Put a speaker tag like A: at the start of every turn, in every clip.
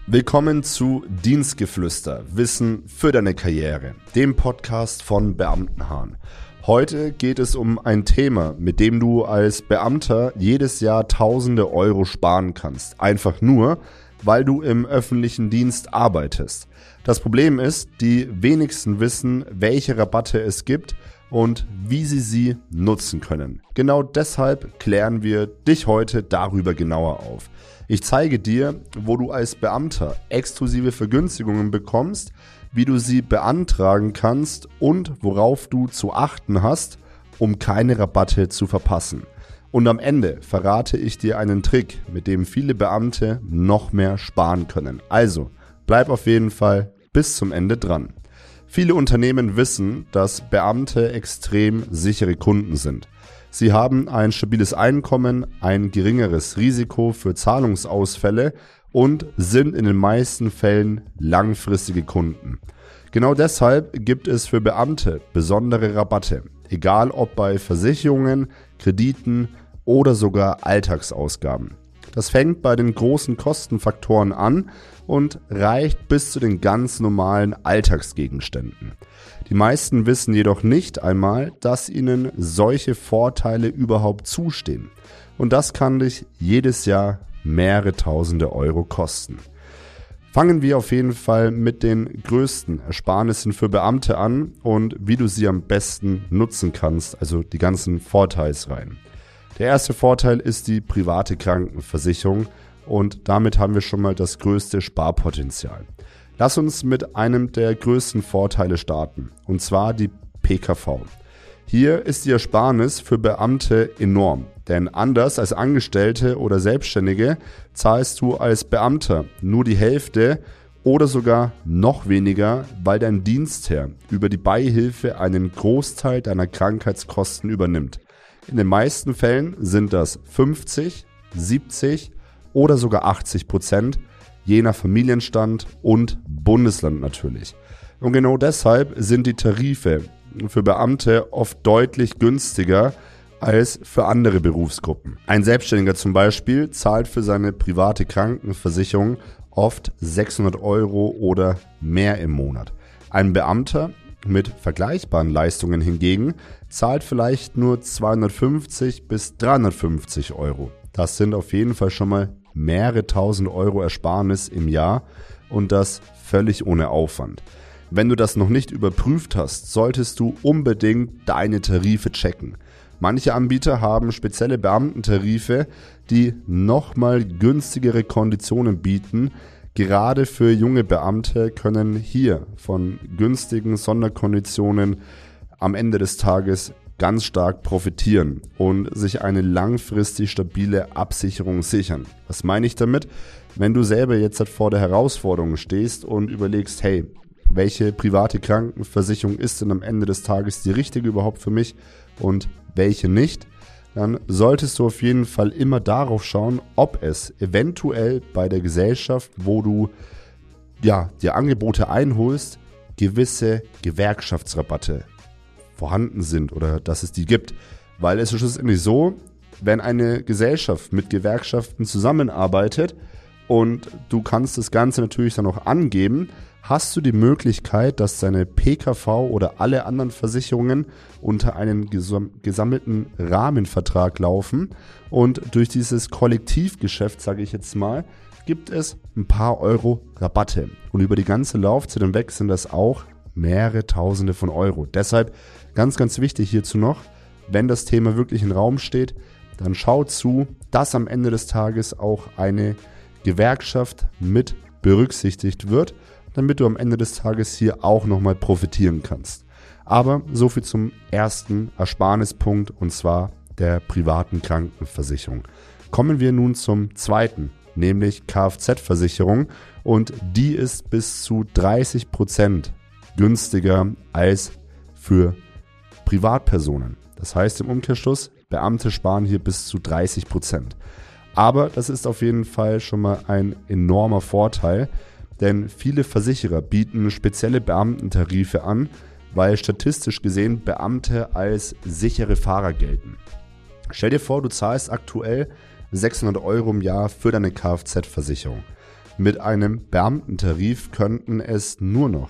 A: Willkommen zu Dienstgeflüster, Wissen für deine Karriere, dem Podcast von Beamtenhahn. Heute geht es um ein Thema, mit dem du als Beamter jedes Jahr Tausende Euro sparen kannst. Einfach nur, weil du im öffentlichen Dienst arbeitest. Das Problem ist, die wenigsten wissen, welche Rabatte es gibt und wie sie nutzen können. Genau deshalb klären wir dich heute darüber genauer auf. Ich zeige dir, wo du als Beamter exklusive Vergünstigungen bekommst, wie du sie beantragen kannst und worauf du zu achten hast, um keine Rabatte zu verpassen. Und am Ende verrate ich dir einen Trick, mit dem viele Beamte noch mehr sparen können. Also bleib auf jeden Fall bis zum Ende dran. Viele Unternehmen wissen, dass Beamte extrem sichere Kunden sind. Sie haben ein stabiles Einkommen, ein geringeres Risiko für Zahlungsausfälle und sind in den meisten Fällen langfristige Kunden. Genau deshalb gibt es für Beamte besondere Rabatte, egal ob bei Versicherungen, Krediten oder sogar Alltagsausgaben. Das fängt bei den großen Kostenfaktoren an und reicht bis zu den ganz normalen Alltagsgegenständen. Die meisten wissen jedoch nicht einmal, dass ihnen solche Vorteile überhaupt zustehen. Und das kann dich jedes Jahr mehrere Tausende Euro kosten. Fangen wir auf jeden Fall mit den größten Ersparnissen für Beamte an und wie du sie am besten nutzen kannst, also die ganzen Vorteilsreihen. Der erste Vorteil ist die private Krankenversicherung und damit haben wir schon mal das größte Sparpotenzial. Lass uns mit einem der größten Vorteile starten, und zwar die PKV. Hier ist die Ersparnis für Beamte enorm, denn anders als Angestellte oder Selbstständige zahlst du als Beamter nur die Hälfte oder sogar noch weniger, weil dein Dienstherr über die Beihilfe einen Großteil deiner Krankheitskosten übernimmt. In den meisten Fällen sind das 50, 70 oder sogar 80%, je nach Familienstand und Bundesland natürlich. Und genau deshalb sind die Tarife für Beamte oft deutlich günstiger als für andere Berufsgruppen. Ein Selbstständiger zum Beispiel zahlt für seine private Krankenversicherung oft 600 Euro oder mehr im Monat. Ein Beamter mit vergleichbaren Leistungen hingegen zahlt vielleicht nur 250 bis 350 Euro. Das sind auf jeden Fall schon mal mehrere tausend Euro Ersparnis im Jahr und das völlig ohne Aufwand. Wenn du das noch nicht überprüft hast, solltest du unbedingt deine Tarife checken. Manche Anbieter haben spezielle Beamtentarife, die nochmal günstigere Konditionen bieten. Gerade für junge Beamte können hier von günstigen Sonderkonditionen am Ende des Tages ganz stark profitieren und sich eine langfristig stabile Absicherung sichern. Was meine ich damit? Wenn du selber jetzt vor der Herausforderung stehst und überlegst, hey, welche private Krankenversicherung ist denn am Ende des Tages die richtige überhaupt für mich und welche nicht, dann solltest du auf jeden Fall immer darauf schauen, ob es eventuell bei der Gesellschaft, wo du dir Angebote einholst, gewisse Gewerkschaftsrabatte vorhanden sind oder dass es die gibt. Weil es ist schlussendlich so, wenn eine Gesellschaft mit Gewerkschaften zusammenarbeitet und du kannst das Ganze natürlich dann auch angeben, hast du die Möglichkeit, dass deine PKV oder alle anderen Versicherungen unter einen gesammelten Rahmenvertrag laufen und durch dieses Kollektivgeschäft, sage ich jetzt mal, gibt es ein paar Euro Rabatte und über die ganze Laufzeit hinweg sind das auch mehrere Tausende von Euro. Deshalb ganz wichtig hierzu noch, wenn das Thema wirklich im Raum steht, dann schau zu, dass am Ende des Tages auch eine Gewerkschaft mit berücksichtigt wird, damit du am Ende des Tages hier auch nochmal profitieren kannst. Aber so viel zum ersten Ersparnispunkt und zwar der privaten Krankenversicherung. Kommen wir nun zum zweiten, nämlich Kfz-Versicherung und die ist bis zu 30% günstiger als für Privatpersonen. Das heißt im Umkehrschluss, Beamte sparen hier bis zu 30%. Aber das ist auf jeden Fall schon mal ein enormer Vorteil, denn viele Versicherer bieten spezielle Beamtentarife an, weil statistisch gesehen Beamte als sichere Fahrer gelten. Stell dir vor, du zahlst aktuell 600 Euro im Jahr für deine Kfz-Versicherung. Mit einem Beamtentarif könnten es nur noch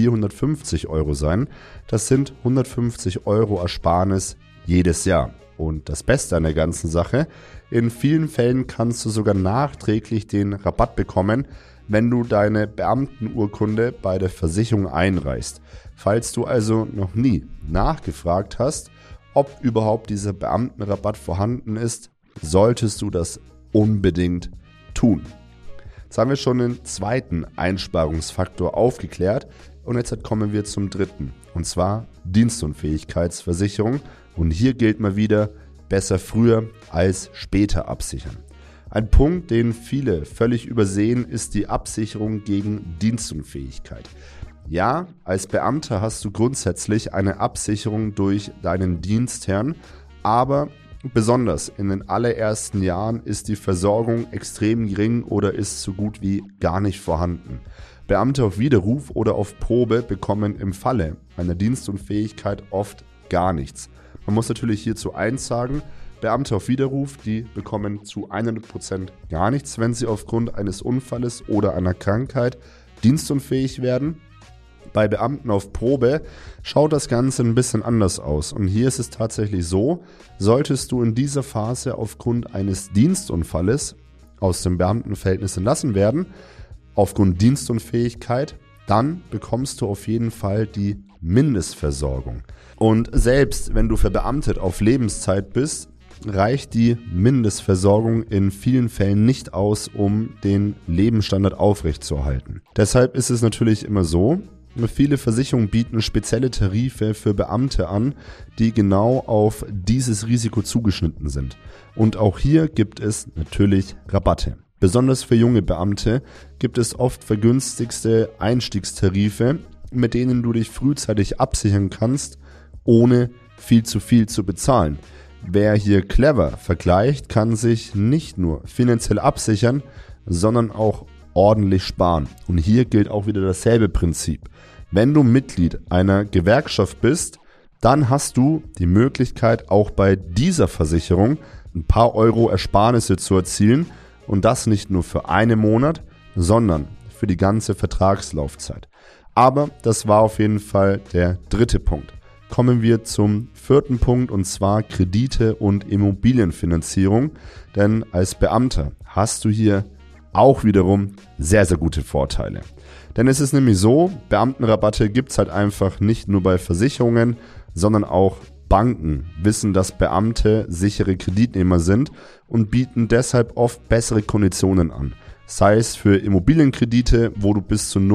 A: 450 € sein. Das sind 150 € Ersparnis jedes Jahr. Und das Beste an der ganzen Sache, in vielen Fällen kannst du sogar nachträglich den Rabatt bekommen, wenn du deine Beamtenurkunde bei der Versicherung einreichst. Falls du also noch nie nachgefragt hast, ob überhaupt dieser Beamtenrabatt vorhanden ist, solltest du das unbedingt tun. Jetzt haben wir schon den zweiten Einsparungsfaktor aufgeklärt und jetzt kommen wir zum dritten, und zwar Dienstunfähigkeitsversicherung. Und hier gilt mal wieder, besser früher als später absichern. Ein Punkt, den viele völlig übersehen, ist die Absicherung gegen Dienstunfähigkeit. Ja, als Beamter hast du grundsätzlich eine Absicherung durch deinen Dienstherrn, aber besonders in den allerersten Jahren ist die Versorgung extrem gering oder ist so gut wie gar nicht vorhanden. Beamte auf Widerruf oder auf Probe bekommen im Falle einer Dienstunfähigkeit oft gar nichts. Man muss natürlich hierzu eins sagen, Beamte auf Widerruf, die bekommen zu 100% gar nichts, wenn sie aufgrund eines Unfalles oder einer Krankheit dienstunfähig werden. Bei Beamten auf Probe schaut das Ganze ein bisschen anders aus. Und hier ist es tatsächlich so, solltest du in dieser Phase aufgrund eines Dienstunfalles aus dem Beamtenverhältnis entlassen werden, aufgrund Dienstunfähigkeit, dann bekommst du auf jeden Fall die Mindestversorgung. Und selbst wenn du verbeamtet auf Lebenszeit bist, reicht die Mindestversorgung in vielen Fällen nicht aus, um den Lebensstandard aufrechtzuerhalten. Deshalb ist es natürlich immer so, viele Versicherungen bieten spezielle Tarife für Beamte an, die genau auf dieses Risiko zugeschnitten sind. Und auch hier gibt es natürlich Rabatte. Besonders für junge Beamte gibt es oft vergünstigste Einstiegstarife, mit denen du dich frühzeitig absichern kannst, ohne viel zu bezahlen. Wer hier clever vergleicht, kann sich nicht nur finanziell absichern, sondern auch ordentlich sparen. Und hier gilt auch wieder dasselbe Prinzip. Wenn du Mitglied einer Gewerkschaft bist, dann hast du die Möglichkeit, auch bei dieser Versicherung ein paar Euro Ersparnisse zu erzielen und das nicht nur für einen Monat, sondern für die ganze Vertragslaufzeit. Aber das war auf jeden Fall der dritte Punkt. Kommen wir zum vierten Punkt, und zwar Kredite und Immobilienfinanzierung. Denn als Beamter hast du hier auch wiederum sehr gute Vorteile. Denn es ist nämlich so, Beamtenrabatte gibt es halt einfach nicht nur bei Versicherungen, sondern auch Banken wissen, dass Beamte sichere Kreditnehmer sind und bieten deshalb oft bessere Konditionen an. Sei es für Immobilienkredite, wo du bis zu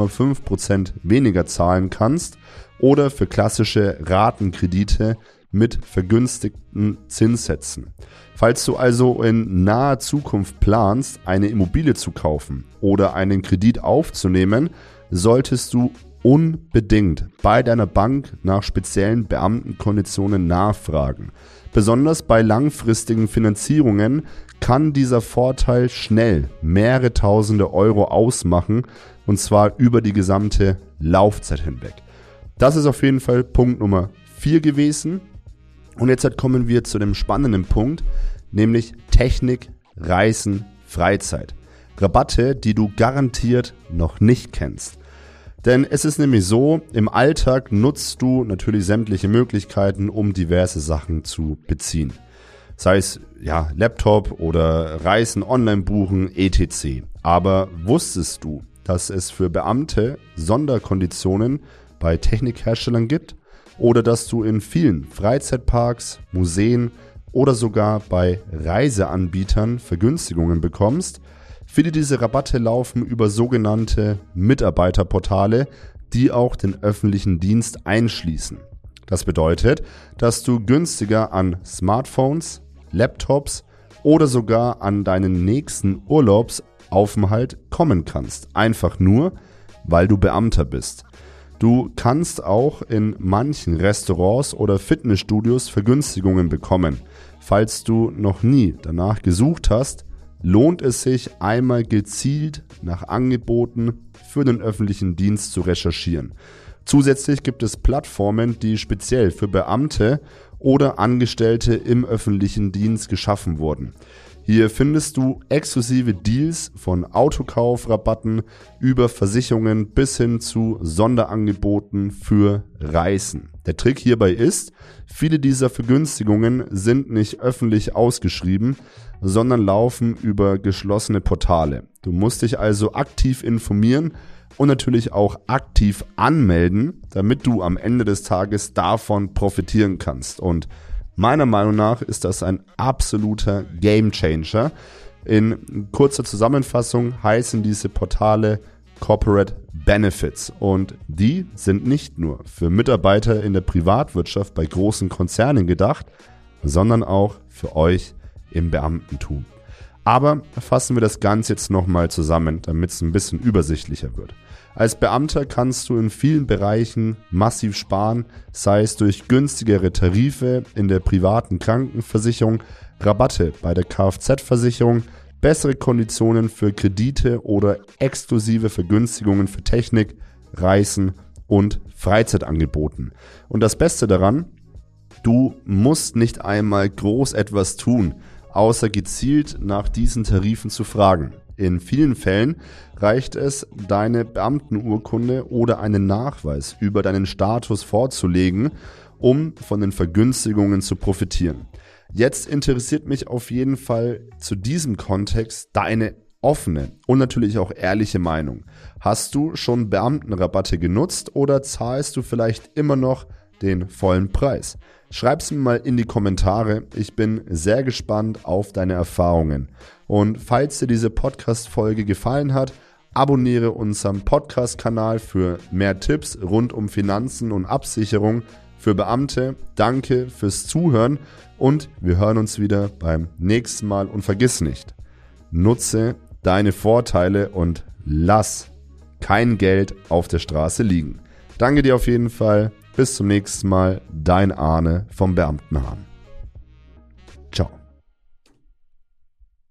A: 0,5% weniger zahlen kannst, oder für klassische Ratenkredite mit vergünstigten Zinssätzen. Falls du also in naher Zukunft planst, eine Immobilie zu kaufen oder einen Kredit aufzunehmen, solltest du unbedingt bei deiner Bank nach speziellen Beamtenkonditionen nachfragen. Besonders bei langfristigen Finanzierungen kann dieser Vorteil schnell mehrere Tausende Euro ausmachen, und zwar über die gesamte Laufzeit hinweg. Das ist auf jeden Fall Punkt Nummer 4 gewesen. Und jetzt kommen wir zu dem spannenden Punkt, nämlich Technik, Reisen, Freizeit. Rabatte, die du garantiert noch nicht kennst. Denn es ist nämlich so, im Alltag nutzt du natürlich sämtliche Möglichkeiten, um diverse Sachen zu beziehen. Sei es Laptop oder Reisen, online buchen, etc. Aber wusstest du, dass es für Beamte Sonderkonditionen bei Technikherstellern gibt oder dass du in vielen Freizeitparks, Museen oder sogar bei Reiseanbietern Vergünstigungen bekommst? Viele dieser Rabatte laufen über sogenannte Mitarbeiterportale, die auch den öffentlichen Dienst einschließen. Das bedeutet, dass du günstiger an Smartphones, Laptops oder sogar an deinen nächsten Urlaubsaufenthalt kommen kannst. Einfach nur, weil du Beamter bist. Du kannst auch in manchen Restaurants oder Fitnessstudios Vergünstigungen bekommen. Falls du noch nie danach gesucht hast, lohnt es sich, einmal gezielt nach Angeboten für den öffentlichen Dienst zu recherchieren. Zusätzlich gibt es Plattformen, die speziell für Beamte oder Angestellte im öffentlichen Dienst geschaffen wurden. Hier findest du exklusive Deals von Autokaufrabatten über Versicherungen bis hin zu Sonderangeboten für Reisen. Der Trick hierbei ist, viele dieser Vergünstigungen sind nicht öffentlich ausgeschrieben, sondern laufen über geschlossene Portale. Du musst dich also aktiv informieren und natürlich auch aktiv anmelden, damit du am Ende des Tages davon profitieren kannst. Und meiner Meinung nach ist das ein absoluter Gamechanger. In kurzer Zusammenfassung heißen diese Portale Corporate Benefits und die sind nicht nur für Mitarbeiter in der Privatwirtschaft bei großen Konzernen gedacht, sondern auch für euch im Beamtentum. Aber fassen wir das Ganze jetzt nochmal zusammen, damit es ein bisschen übersichtlicher wird. Als Beamter kannst du in vielen Bereichen massiv sparen, sei es durch günstigere Tarife in der privaten Krankenversicherung, Rabatte bei der Kfz-Versicherung, bessere Konditionen für Kredite oder exklusive Vergünstigungen für Technik, Reisen und Freizeitangeboten. Und das Beste daran, du musst nicht einmal groß etwas tun, außer gezielt nach diesen Tarifen zu fragen. In vielen Fällen reicht es, deine Beamtenurkunde oder einen Nachweis über deinen Status vorzulegen, um von den Vergünstigungen zu profitieren. Jetzt interessiert mich auf jeden Fall zu diesem Kontext deine offene und natürlich auch ehrliche Meinung. Hast du schon Beamtenrabatte genutzt oder zahlst du vielleicht immer noch den vollen Preis? Schreib's mir mal in die Kommentare. Ich bin sehr gespannt auf deine Erfahrungen. Und falls dir diese Podcast-Folge gefallen hat, abonniere unseren Podcast-Kanal für mehr Tipps rund um Finanzen und Absicherung für Beamte. Danke fürs Zuhören und wir hören uns wieder beim nächsten Mal. Und vergiss nicht, nutze deine Vorteile und lass kein Geld auf der Straße liegen. Danke dir auf jeden Fall. Bis zum nächsten Mal, dein Arne vom Beamtenhahn.